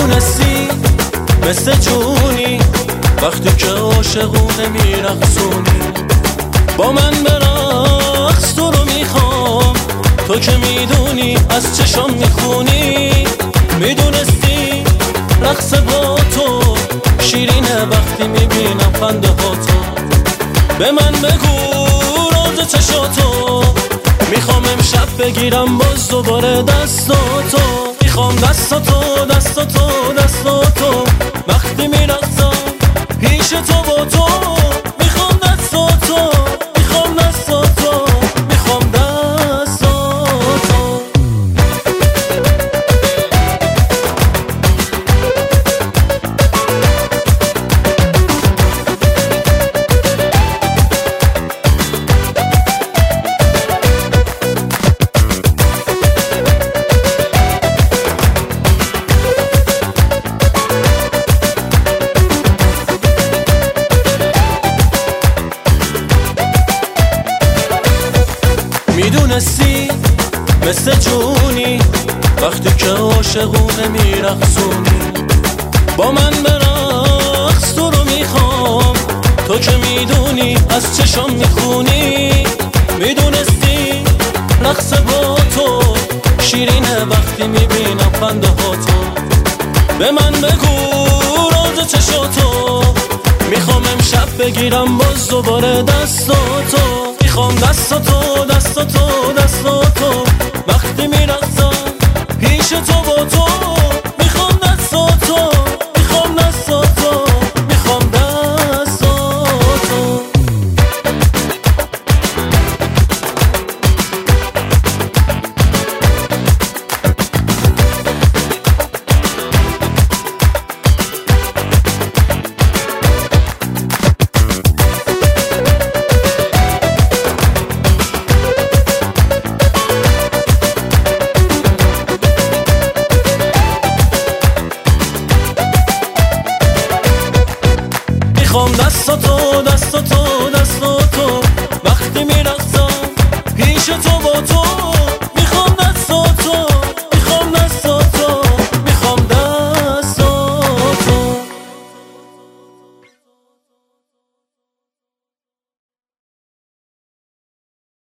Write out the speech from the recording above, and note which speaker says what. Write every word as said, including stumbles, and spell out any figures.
Speaker 1: میدونستی مثل جونی وقتی که عاشقونه میرقصونی با من برقص، تو رو میخوام، تو که میدونی از چشم میخونی. میدونستی رقص با تو شیرینه وقتی میبینم خنده ها تو. به من بگو راز چشاتو، میخوام امشب بگیرم باز دوباره دستاتو. میخوام دستاتو دستاتو دستاتو وقتی میرقصم پیش تو با تو. میخوام دستاتو میخوام دستاتو میخوام دستاتو. میدونستی مثل جونی وقتی که عاشقونه میرقصونی با من برقص، تو رو میخوام، تو که میدونی از چشم میخونی. میدونستی رقص با تو شیرینه وقتی میبینم خنده ها تو. به من بگو راز چشاتو، میخوام امشب بگیرم باز دوباره دستاتو. میخوام دستاتو دستاتو